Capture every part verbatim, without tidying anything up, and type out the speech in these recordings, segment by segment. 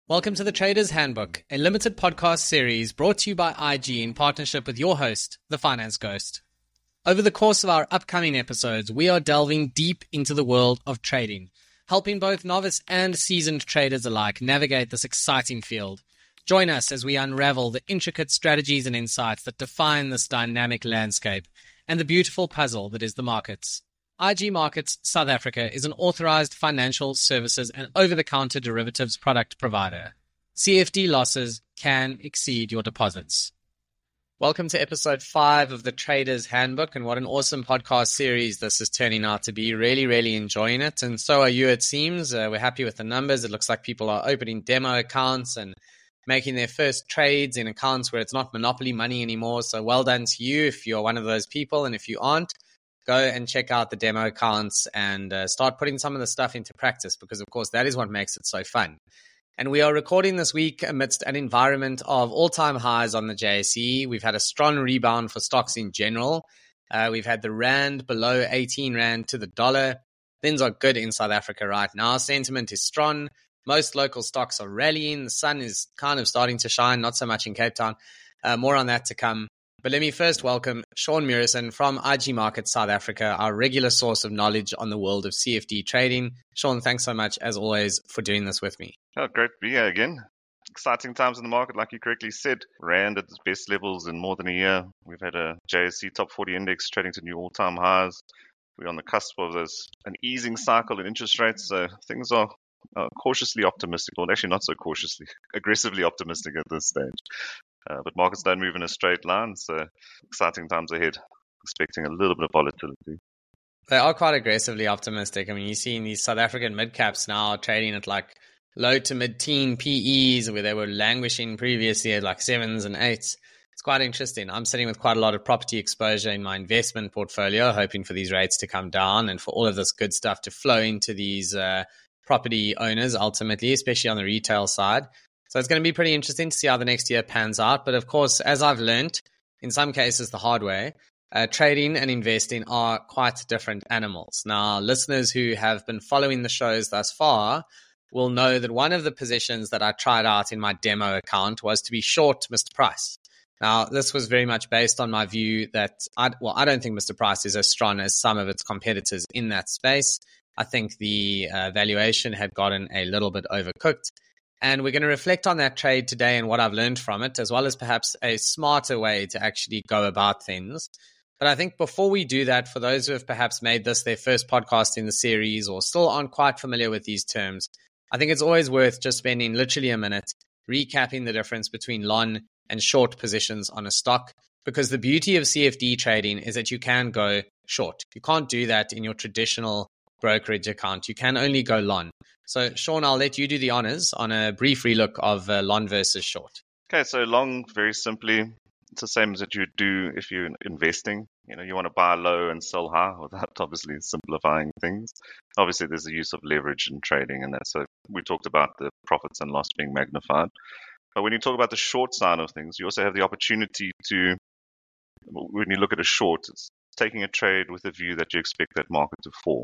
Welcome to the Trader's Handbook, a limited podcast series brought to you by I G in partnership with your host, The Finance Ghost. Over the course of our upcoming episodes, we are delving deep into the world of trading, helping both novice and seasoned traders alike navigate this exciting field. Join us as we unravel the intricate strategies and insights that define this dynamic landscape and the beautiful puzzle that is the markets. I G Markets South Africa is an authorized financial services and over-the-counter derivatives product provider. C F D losses can exceed your deposits. Welcome to episode five of the Trader's Handbook, and what an awesome podcast series this is turning out to be. Really, really enjoying it, and so are you, it seems. Uh, we're happy with the numbers. It looks like people are opening demo accounts and making their first trades in accounts where it's not monopoly money anymore. So well done to you if you're one of those people, and if you aren't, go and check out the demo accounts and uh, start putting some of the stuff into practice, because, of course, that is what makes it so fun. And we are recording this week amidst an environment of all-time highs on the J S E. We've had a strong rebound for stocks in general. Uh, we've had the rand below eighteen rand to the dollar. Things are good in South Africa right now. Sentiment is strong. Most local stocks are rallying. The sun is kind of starting to shine, not so much in Cape Town. Uh, more on that to come. But let me first welcome Sean Murison from I G Markets South Africa, our regular source of knowledge on the world of C F D trading. Sean, thanks so much, as always, for doing this with me. Oh, great to be here again. Exciting times in the market, like you correctly said. Rand at its best levels in more than a year. We've had a J S E top forty index trading to new all-time highs. We're on the cusp of this an easing cycle in interest rates, so things are uh, cautiously optimistic, or actually not so cautiously, aggressively optimistic at this stage. Uh, but markets don't move in a straight line, so exciting times ahead. Expecting a little bit of volatility. They are quite aggressively optimistic. I mean, you're seeing these South African mid-caps now trading at like low to mid-teen P Es, where they were languishing previously at like sevens and eights. It's quite interesting. I'm sitting with quite a lot of property exposure in my investment portfolio, hoping for these rates to come down and for all of this good stuff to flow into these uh, property owners ultimately, especially on the retail side. So it's going to be pretty interesting to see how the next year pans out. But of course, as I've learned, in some cases the hard way, uh, trading and investing are quite different animals. Now, listeners who have been following the shows thus far will know that one of the positions that I tried out in my demo account was to be short Mister Price. Now, this was very much based on my view that, I, well, I don't think Mister Price is as strong as some of its competitors in that space. I think the uh, valuation had gotten a little bit overcooked. And we're going to reflect on that trade today and what I've learned from it, as well as perhaps a smarter way to actually go about things. But I think before we do that, for those who have perhaps made this their first podcast in the series or still aren't quite familiar with these terms, I think it's always worth just spending literally a minute recapping the difference between long and short positions on a stock, because the beauty of C F D trading is that you can go short. You can't do that in your traditional brokerage account. You can only go long. So, Sean, I'll let you do the honors on a brief relook of uh, long versus short. Okay, so long, very simply, it's the same as that you do if you're investing. You know, you want to buy low and sell high, without obviously simplifying things. Obviously, there's the use of leverage in trading, and that's so we talked about the profits and loss being magnified. But when you talk about the short side of things, you also have the opportunity to, when you look at a short, it's taking a trade with a view that you expect that market to fall.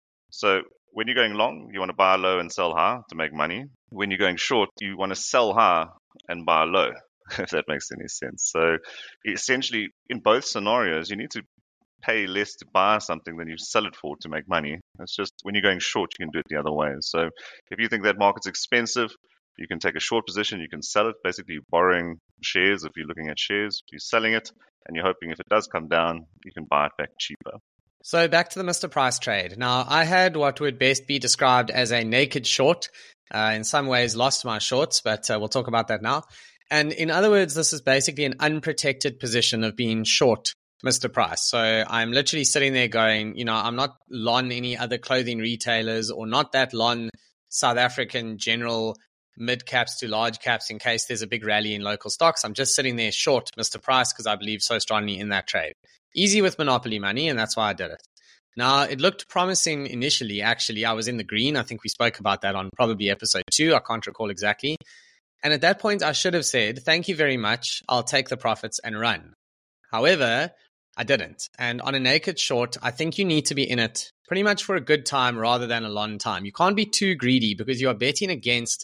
So when you're going long, you want to buy low and sell high to make money. When you're going short, you want to sell high and buy low, if that makes any sense. So essentially, in both scenarios, you need to pay less to buy something than you sell it for to make money. It's just when you're going short, you can do it the other way. So if you think that market's expensive, you can take a short position, you can sell it. Basically, you're borrowing shares. If you're looking at shares, you're selling it, and you're hoping if it does come down, you can buy it back cheaper. So back to the Mister Price trade. Now, I had what would best be described as a naked short. Uh, in some ways, lost my shorts, but uh, we'll talk about that now. And in other words, this is basically an unprotected position of being short Mister Price. So I'm literally sitting there going, you know, I'm not long any other clothing retailers or not that long South African general mid caps to large caps in case there's a big rally in local stocks. I'm just sitting there short Mister Price because I believe so strongly in that trade. Easy with monopoly money, and that's why I did it. Now, it looked promising initially. Actually, I was in the green. I think we spoke about that on probably episode two. I can't recall exactly. And at that point, I should have said, thank you very much. I'll take the profits and run. However, I didn't. And on a naked short, I think you need to be in it pretty much for a good time rather than a long time. You can't be too greedy because you are betting against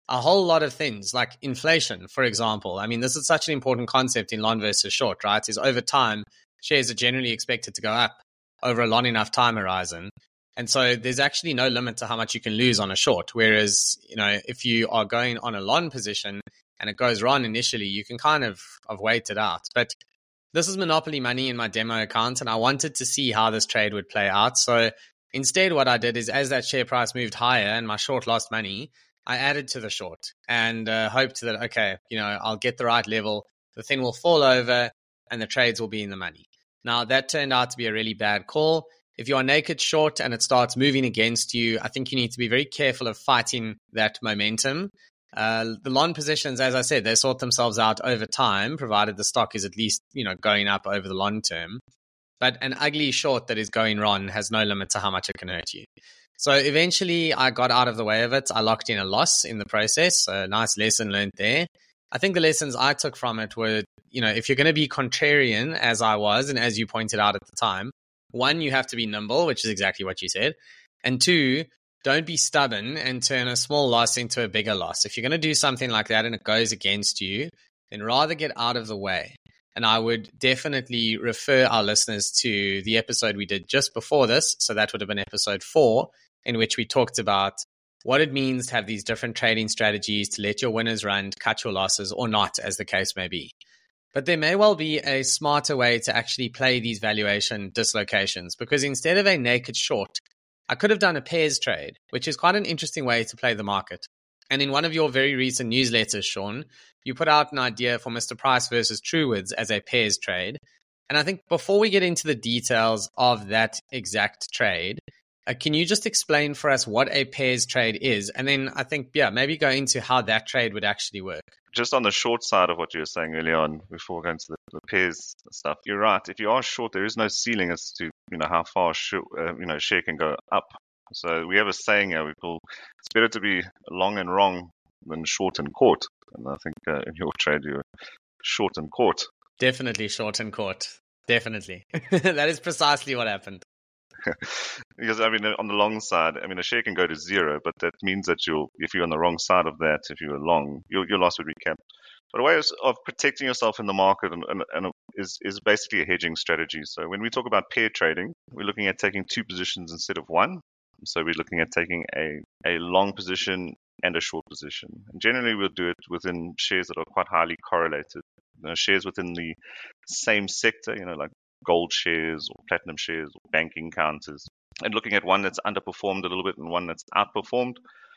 a whole lot of things like inflation, for example. I mean, this is such an important concept in long versus short, right? Is over time, shares are generally expected to go up over a long enough time horizon. And so there's actually no limit to how much you can lose on a short. Whereas, you know, if you are going on a long position and it goes wrong initially, you can kind of, of wait it out. But this is monopoly money in my demo account, and I wanted to see how this trade would play out. So instead, what I did is as that share price moved higher and my short lost money, I added to the short and uh, hoped that, okay, you know, I'll get the right level, the thing will fall over and the trades will be in the money. Now, that turned out to be a really bad call. If you are naked short and it starts moving against you, I think you need to be very careful of fighting that momentum. Uh, the long positions, as I said, they sort themselves out over time, provided the stock is at least, you know, going up over the long term. But an ugly short that is going wrong has no limit to how much it can hurt you. So eventually I got out of the way of it. I locked in a loss in the process. So nice lesson learned there. I think the lessons I took from it were, you know, if you're going to be contrarian, as I was, and as you pointed out at the time, one, you have to be nimble, which is exactly what you said. And two, don't be stubborn and turn a small loss into a bigger loss. If you're going to do something like that and it goes against you, then rather get out of the way. And I would definitely refer our listeners to the episode we did just before this. So that would have been episode four, in which we talked about what it means to have these different trading strategies, to let your winners run, to cut your losses or not, as the case may be. But there may well be a smarter way to actually play these valuation dislocations, because instead of a naked short, I could have done a pairs trade, which is quite an interesting way to play the market. And in one of your very recent newsletters, Sean, you put out an idea for Mister Price versus Truworths as a pairs trade. And I think before we get into the details of that exact trade, uh, can you just explain for us what a pairs trade is? And then I think, yeah, maybe go into how that trade would actually work. Just on the short side of what you were saying earlier on, before going to the, the pairs stuff, you're right. If you are short, there is no ceiling as to, you know, how far short, uh, you know, share can go up. So we have a saying here, we call, it's better to be long and wrong than short and caught. And I think uh, in your trade, you're short and caught. Definitely short and caught. Definitely. That is precisely what happened. Because, I mean, on the long side, I mean, a share can go to zero, but that means that you'll, if you're on the wrong side of that, if you're long, your, your loss would be capped. But a way of, of protecting yourself in the market and, and, and is, is basically a hedging strategy. So when we talk about pair trading, we're looking at taking two positions instead of one. So we're looking at taking a, a long position and a short position. And generally, we'll do it within shares that are quite highly correlated. You know, shares within the same sector, you know, like gold shares or platinum shares or banking counters. And looking at one that's underperformed a little bit and one that's outperformed.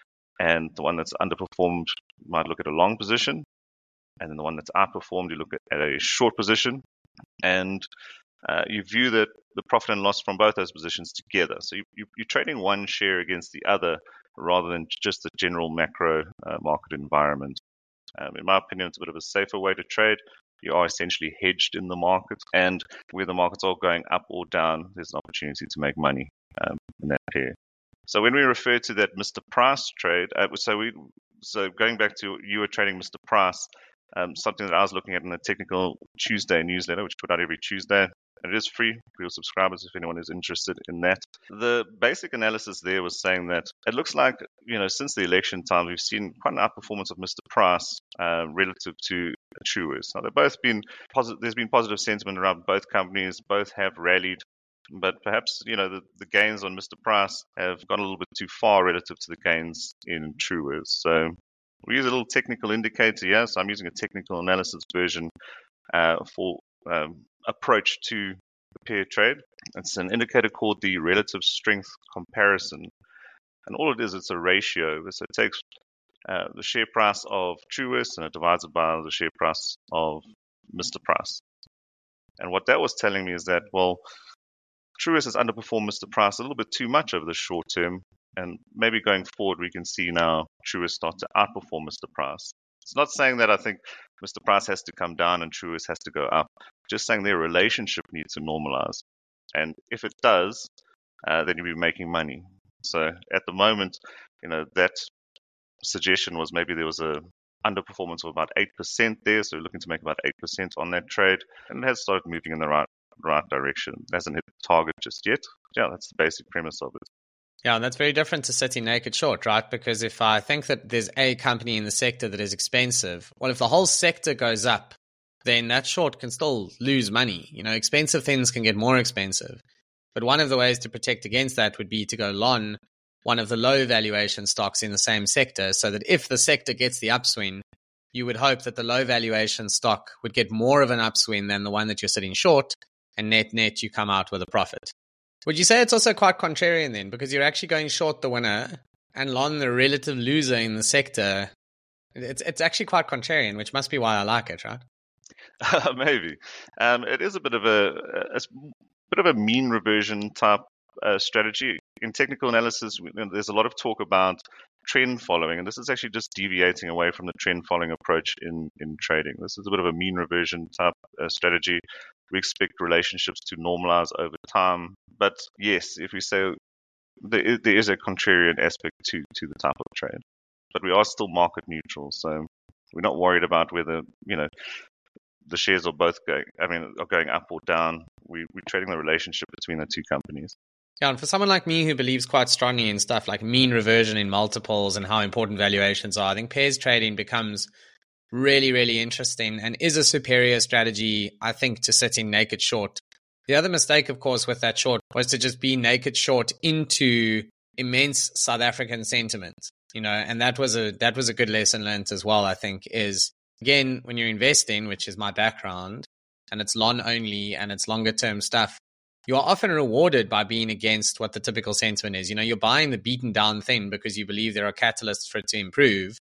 And the one that's underperformed, you might look at a long position. And then the one that's outperformed, you look at, at a short position. And uh, you view the, the profit and loss from both those positions together. So you, you, you're trading one share against the other rather than just the general macro uh, market environment. Um, in my opinion, it's a bit of a safer way to trade. You are essentially hedged in the market. And where the markets are going up or down, there's an opportunity to make money um, in that pair. So when we refer to that Mister Price trade, uh, so we so going back to you were trading Mister Price, um, something that I was looking at in the Technical Tuesday newsletter, which put out every Tuesday. And it is free for your subscribers if anyone is interested in that. The basic analysis there was saying that it looks like, you know, since the election time, we've seen quite an outperformance of Mister Price uh, relative to Truworths. Now, they've both been positive. There's been positive sentiment around both companies. Both have rallied. But perhaps, you know, the, the gains on Mister Price have gone a little bit too far relative to the gains in Truworths. So we use a little technical indicator here. So I'm using a technical analysis version uh, for um, approach to the pair trade. It's an indicator called the relative strength comparison. And all it is, it's a ratio. So it takes uh, the share price of Truworths and it divides it by the share price of Mister Price. And what that was telling me is that, well, Truworths has underperformed Mister Price a little bit too much over the short term. And maybe going forward, we can see now Truworths start to outperform Mister Price. It's not saying that I think Mister Price has to come down and Truworths has to go up. Just saying their relationship needs to normalize. And if it does, uh, then you'll be making money. So at the moment, you know, that suggestion was maybe there was a underperformance of about eight percent there. So we're looking to make about eight percent on that trade. And it has started moving in the right right direction. It hasn't hit the target just yet. Yeah, that's the basic premise of it. Yeah, and that's very different to sitting naked short, right? Because if I think that there's a company in the sector that is expensive, well, if the whole sector goes up, then that short can still lose money. You know, expensive things can get more expensive. But one of the ways to protect against that would be to go long one of the low valuation stocks in the same sector, so that if the sector gets the upswing, you would hope that the low valuation stock would get more of an upswing than the one that you're sitting short, and net net you come out with a profit. Would you say it's also quite contrarian then, because you're actually going short the winner and long the relative loser in the sector? It's it's actually quite contrarian, which must be why I like it, right? Uh, maybe. Um, it is a bit of a, a, a bit of a mean reversion type uh, strategy. In technical analysis, you know, there's a lot of talk about trend following, and this is actually just deviating away from the trend following approach in, in trading. This is a bit of a mean reversion type uh, strategy. We expect relationships to normalize over time. But yes, if we say there is, there is a contrarian aspect to, to the type of trade, but we are still market neutral. So we're not worried about whether, you know, the shares are both going, I mean, are going up or down. We, we're trading the relationship between the two companies. Yeah, and for someone like me who believes quite strongly in stuff like mean reversion in multiples and how important valuations are, I think pairs trading becomes really, really interesting and is a superior strategy, I think, to sitting naked short. The other mistake, of course, with that short was to just be naked short into immense South African sentiment, you know, and that was a that was a good lesson learned as well, I think, is, again, when you're investing, which is my background, and it's long only and it's longer term stuff, you are often rewarded by being against what the typical sentiment is. You know, you're buying the beaten down thing because you believe there are catalysts for it to improve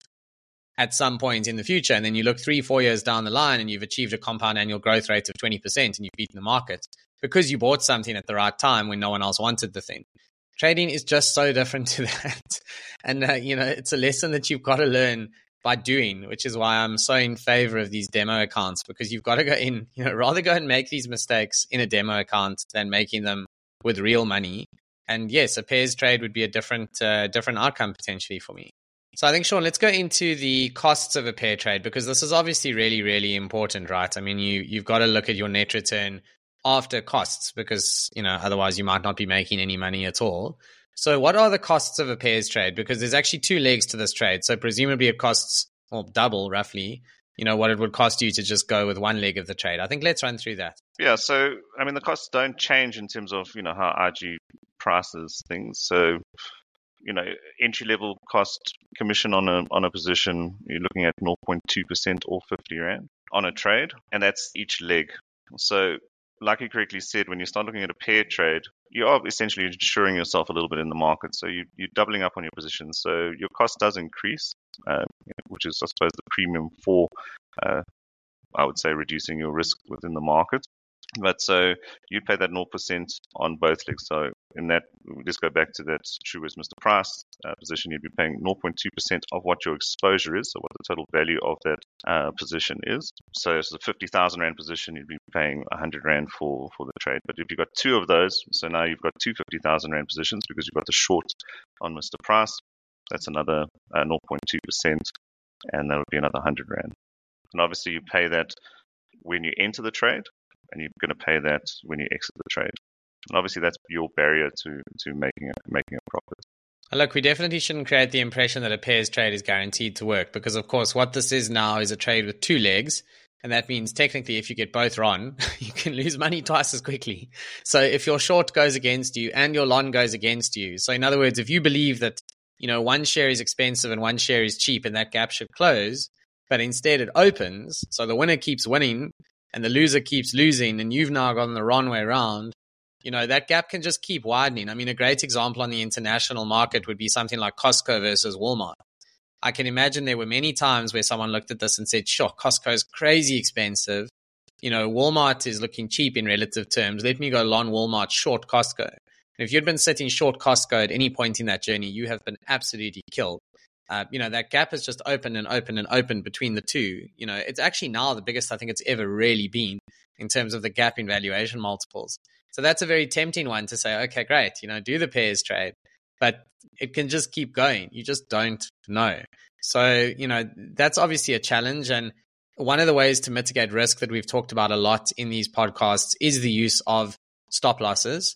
at some point in the future. And then you look three, four years down the line and you've achieved a compound annual growth rate of twenty percent and you've beaten the market because you bought something at the right time when no one else wanted the thing. Trading is just so different to that. And, uh, you know, it's a lesson that you've got to learn by doing, which is why I'm so in favor of these demo accounts, because you've got to go in, you know, rather go and make these mistakes in a demo account than making them with real money. And yes, a pairs trade would be a different, uh, different outcome potentially for me. So I think, Sean, let's go into the costs of a pair trade, because this is obviously really, really important, right? I mean, you, you've got to look at your net return after costs, because, you know, otherwise you might not be making any money at all. So what are the costs of a pairs trade? Because there's actually two legs to this trade. So presumably it costs, or double roughly, you know, what it would cost you to just go with one leg of the trade. I think let's run through that. Yeah, so, I mean, the costs don't change in terms of, you know, how I G prices things. So, you know, entry-level cost commission on a on a position, you're looking at zero point two percent or fifty Rand on a trade, and that's each leg. So, like you correctly said, when you start looking at a pair trade, you are essentially insuring yourself a little bit in the market. So you, you're doubling up on your position. So your cost does increase, uh, which is, I suppose, the premium for, uh, I would say, reducing your risk within the market. But so you pay that zero percent on both legs. So in that, let's go back to that Truworths Mister Price uh, position. You'd be paying zero point two percent of what your exposure is, so what the total value of that uh, position is. So it's a fifty thousand Rand position, you'd be paying one hundred Rand for, for the trade. But if you've got two of those, so now you've got two fifty thousand Rand positions because you've got the short on Mister Price, that's another uh, zero point two percent, and that would be another one hundred Rand. And obviously you pay that when you enter the trade, and you're going to pay that when you exit the trade. And obviously that's your barrier to, to making a, making a profit. Look, we definitely shouldn't create the impression that a pairs trade is guaranteed to work, because of course what this is now is a trade with two legs. And that means technically if you get both wrong, you can lose money twice as quickly. So if your short goes against you and your long goes against you. So in other words, if you believe that, you know, one share is expensive and one share is cheap and that gap should close, but instead it opens, so the winner keeps winning and the loser keeps losing, and you've now gone the wrong way around, you know, that gap can just keep widening. I mean, a great example on the international market would be something like Costco versus Walmart. I can imagine there were many times where someone looked at this and said, sure, Costco is crazy expensive. You know, Walmart is looking cheap in relative terms. Let me go long Walmart, short Costco. And if you'd been sitting short Costco at any point in that journey, you have been absolutely killed. Uh, you know, that gap has just opened and opened and opened between the two. You know, it's actually now the biggest I think it's ever really been in terms of the gap in valuation multiples. So that's a very tempting one to say, okay, great, you know, do the pairs trade, but it can just keep going. You just don't know. So, you know, that's obviously a challenge. And one of the ways to mitigate risk that we've talked about a lot in these podcasts is the use of stop losses.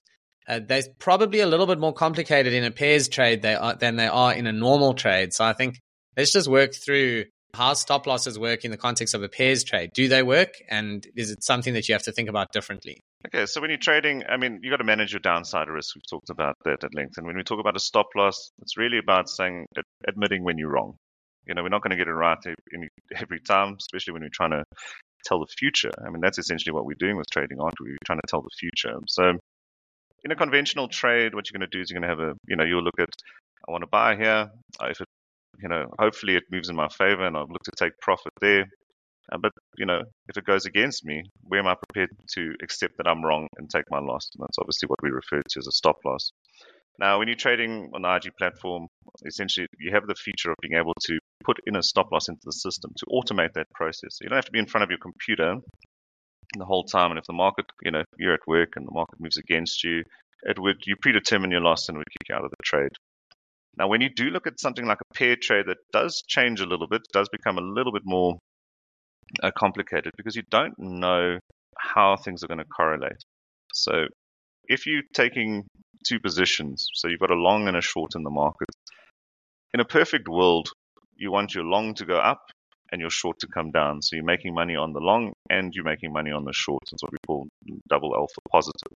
Uh, they're probably a little bit more complicated in a pairs trade they are, than they are in a normal trade. So I think let's just work through how stop losses work in the context of a pairs trade. Do they work? And is it something that you have to think about differently? Okay, so when you're trading, I mean, you got to manage your downside risk. We've talked about that at length. And when we talk about a stop loss, it's really about saying, admitting when you're wrong. You know, we're not going to get it right every time, especially when we're trying to tell the future. I mean, that's essentially what we're doing with trading, aren't we? We're trying to tell the future. So in a conventional trade, what you're going to do is you're going to have a, you know, you'll look at, I want to buy here. If it, you know, hopefully it moves in my favor and I'll look to take profit there. Uh, but, you know, if it goes against me, where am I prepared to accept that I'm wrong and take my loss? And that's obviously what we refer to as a stop loss. Now, when you're trading on the I G platform, essentially you have the feature of being able to put in a stop loss into the system to automate that process. So you don't have to be in front of your computer the whole time. And if the market, you know, you're at work and the market moves against you, it would, you predetermine your loss and would kick you out of the trade. Now, when you do look at something like a pair trade, that does change a little bit, does become a little bit more uh, complicated because you don't know how things are going to correlate. So if you're taking two positions, so you've got a long and a short in the market, in a perfect world, you want your long to go up and your short to come down. So you're making money on the long and you're making money on the short. That's what we call double alpha positive.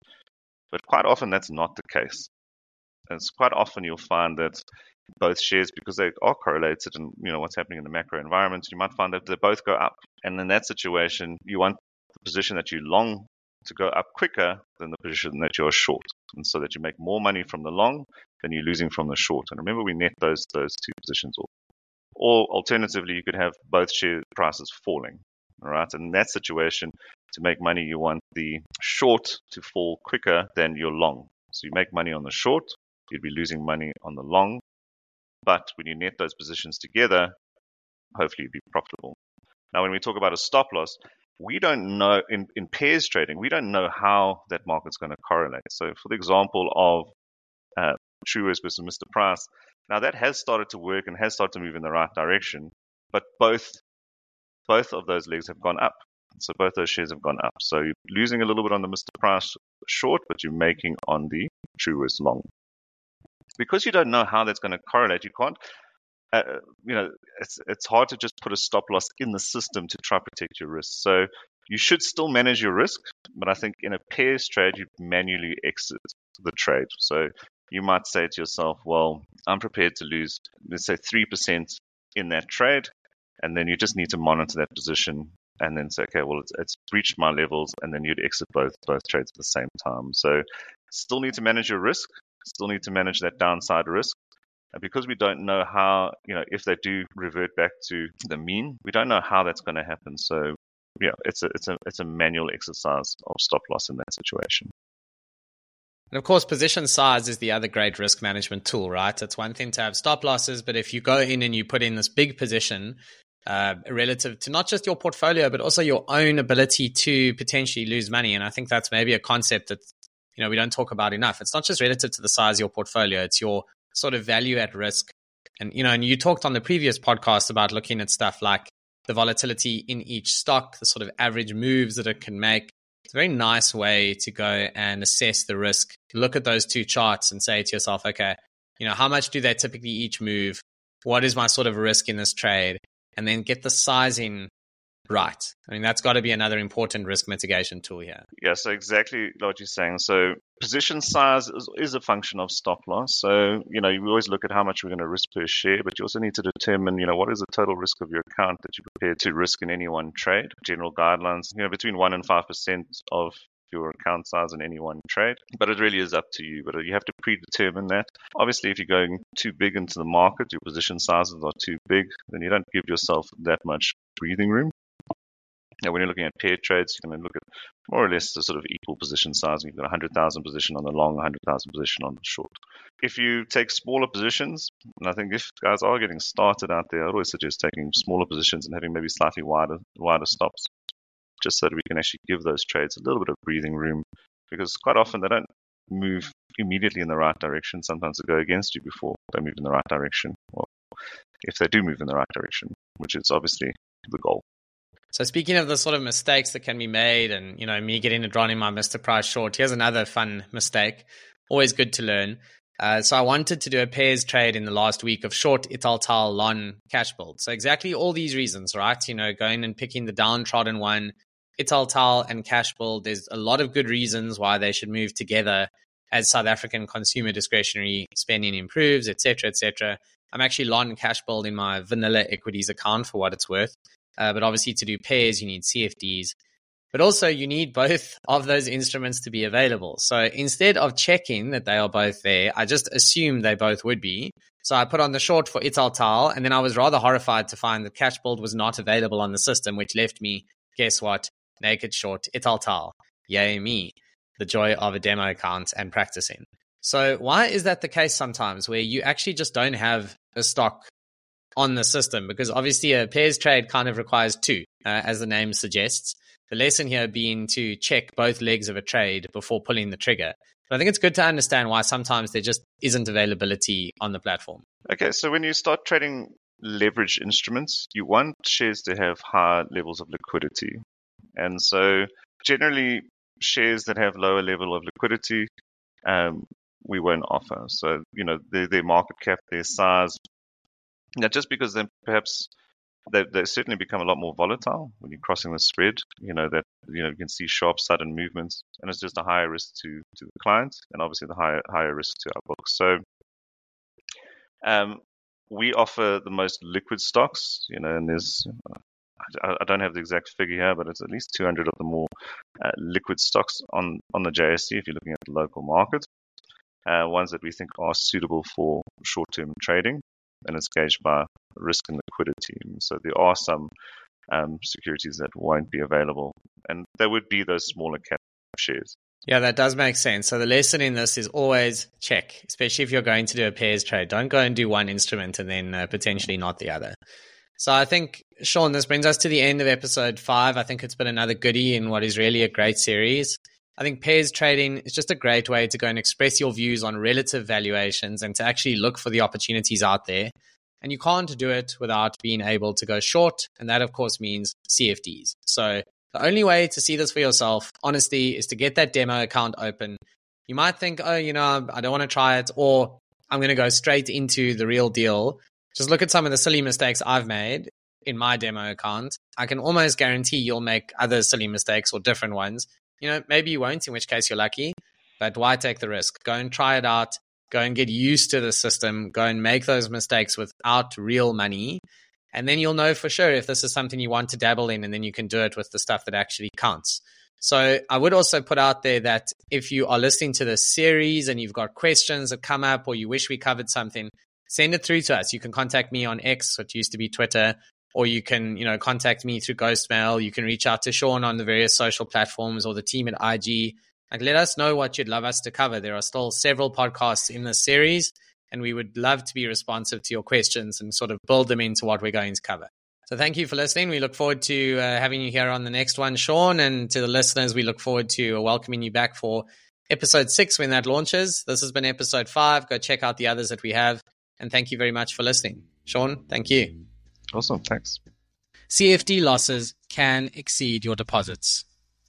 But quite often that's not the case. And it's quite often you'll find that both shares, because they are correlated and you know what's happening in the macro environment, you might find that they both go up. And in that situation, you want the position that you long to go up quicker than the position that you're short. And so that you make more money from the long than you're losing from the short. And remember, we net those those two positions off. Or alternatively, you could have both share prices falling. All right. And in that situation, to make money, you want the short to fall quicker than your long. So you make money on the short, you'd be losing money on the long. But when you net those positions together, hopefully you'd be profitable. Now, when we talk about a stop loss, we don't know, in, in pairs trading, we don't know how that market's going to correlate. So for the example of uh, Truworths versus Mister Price, now that has started to work and has started to move in the right direction, but both both of those legs have gone up. So both those shares have gone up. So you're losing a little bit on the Mister Price short, but you're making on the Truworths long. Because you don't know how that's going to correlate, you can't, uh, you know, it's it's hard to just put a stop loss in the system to try to protect your risk. So you should still manage your risk, but I think in a pairs trade, you manually exit the trade. So you might say to yourself, well, I'm prepared to lose, let's say three percent in that trade. And then you just need to monitor that position and then say, okay, well, it's, it's breached my levels. And then you'd exit both both trades at the same time. So still need to manage your risk, still need to manage that downside risk. And because we don't know how, you know, if they do revert back to the mean, we don't know how that's going to happen. So, yeah, it's a, it's a, it's a manual exercise of stop loss in that situation. And of course, position size is the other great risk management tool, right? It's one thing to have stop losses, but if you go in and you put in this big position uh, relative to not just your portfolio, but also your own ability to potentially lose money. And I think that's maybe a concept that, you know, we don't talk about enough. It's not just relative to the size of your portfolio. It's your sort of value at risk. And, you know, and you talked on the previous podcast about looking at stuff like the volatility in each stock, the sort of average moves that it can make. It's a very nice way to go and assess the risk. Look at those two charts and say to yourself, okay, you know, how much do they typically each move? What is my sort of risk in this trade? And then get the sizing right. I mean, that's got to be another important risk mitigation tool here. Yeah, so exactly what you're saying. So position size is, is a function of stop loss. So, you know, you always look at how much we're going to risk per share, but you also need to determine, you know, what is the total risk of your account that you're prepared to risk in any one trade. General guidelines, you know, between one and five percent of your account size in any one trade. But it really is up to you. But you have to predetermine that. Obviously, if you're going too big into the market, your position sizes are too big, then you don't give yourself that much breathing room. Now, when you're looking at pair trades, you can look at more or less the sort of equal position size. You've got one hundred thousand position on the long, one hundred thousand position on the short. If you take smaller positions, and I think if guys are getting started out there, I'd always suggest taking smaller positions and having maybe slightly wider wider stops, just so that we can actually give those trades a little bit of breathing room, because quite often they don't move immediately in the right direction. Sometimes they go against you before they move in the right direction, or if they do move in the right direction, which is obviously the goal. So speaking of the sort of mistakes that can be made and, you know, me getting it drawn in my Mister Price short, here's another fun mistake. Always good to learn. Uh, so I wanted to do a pairs trade in the last week of short Italtal Lon cash build. So exactly all these reasons, right? You know, going and picking the downtrodden one, Italtal and cash build. There's a lot of good reasons why they should move together as South African consumer discretionary spending improves, et cetera, et cetera. I'm actually Lon cash build in my vanilla equities account for what it's worth. Uh, but obviously to do pairs, you need C F Ds. But also you need both of those instruments to be available. So instead of checking that they are both there, I just assumed they both would be. So I put on the short for Italtal, and then I was rather horrified to find that cash build was not available on the system, which left me, guess what, naked short Italtal. Yay me. The joy of a demo account and practicing. So why is that the case sometimes where you actually just don't have a stock on the system? Because obviously a pairs trade kind of requires two, uh, as the name suggests. The lesson here being to check both legs of a trade before pulling the trigger. But I think it's good to understand why sometimes there just isn't availability on the platform. Okay, so when you start trading leverage instruments, you want shares to have high levels of liquidity. And so generally, shares that have lower level of liquidity, um, we won't offer. So, you know, their, their market cap, their size, now just because then perhaps they they certainly become a lot more volatile when you're crossing the spread. You know that you know you can see sharp, sudden movements, and it's just a higher risk to to the client, and obviously the higher higher risk to our books. So, um, we offer the most liquid stocks. You know, and there's I, I don't have the exact figure here, but it's at least two hundred of the more uh, liquid stocks on on the J S E if you're looking at the local market. Uh, ones that we think are suitable for short-term trading. And it's gauged by risk and liquidity. So there are some um, securities that won't be available, and there would be those smaller cap shares. Yeah, that does make sense. So the lesson in this is always check, especially if you're going to do a pairs trade. Don't go and do one instrument and then uh, potentially not the other. So I think, Sean, this brings us to the end of episode five. I think it's been another goodie in what is really a great series. I think pairs trading is just a great way to go and express your views on relative valuations and to actually look for the opportunities out there. And you can't do it without being able to go short. And that, of course, means C F Ds. So the only way to see this for yourself, honestly, is to get that demo account open. You might think, oh, you know, I don't want to try it, or I'm going to go straight into the real deal. Just look at some of the silly mistakes I've made in my demo account. I can almost guarantee you'll make other silly mistakes or different ones. You know, maybe you won't, in which case you're lucky, but why take the risk? Go and try it out. Go and get used to the system. Go and make those mistakes without real money. And then you'll know for sure if this is something you want to dabble in, and then you can do it with the stuff that actually counts. So I would also put out there that if you are listening to this series and you've got questions that come up or you wish we covered something, send it through to us. You can contact me on X, what used to be Twitter, or you can, you know, contact me through Ghostmail. You can reach out to Sean on the various social platforms or the team at I G. Like, let us know what you'd love us to cover. There are still several podcasts in this series, and we would love to be responsive to your questions and sort of build them into what we're going to cover. So thank you for listening. We look forward to uh, having you here on the next one, Sean, and to the listeners, we look forward to welcoming you back for episode six when that launches. This has been episode five. Go check out the others that we have, and thank you very much for listening. Sean, thank you. Awesome. Thanks. C F D losses can exceed your deposits.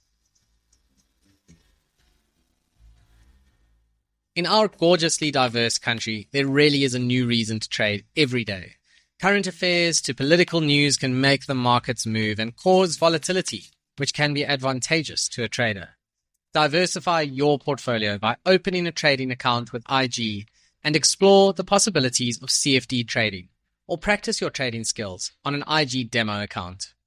In our gorgeously diverse country, there really is a new reason to trade every day. Current affairs to political news can make the markets move and cause volatility, which can be advantageous to a trader. Diversify your portfolio by opening a trading account with I G and explore the possibilities of C F D trading, or practice your trading skills on an I G demo account.